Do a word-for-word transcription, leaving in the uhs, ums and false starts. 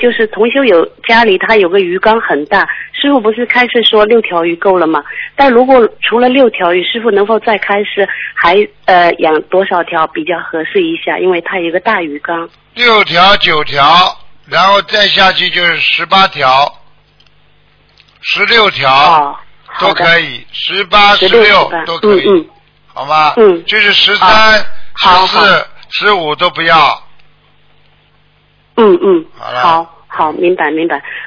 就是同修有家里他有个鱼缸很大，师傅不是开始说六条鱼够了吗？但如果除了六条鱼，师傅能否再开始还呃养多少条比较合适一下？因为他有一个大鱼缸。 六条九条，然后再下去就是十八条、十六条、 哦、 都可以，十八、十六都可以， 嗯嗯， 好吗？ 嗯， 就是十三、十四、十五都不要。 嗯嗯， 好了， 好好，明白明白。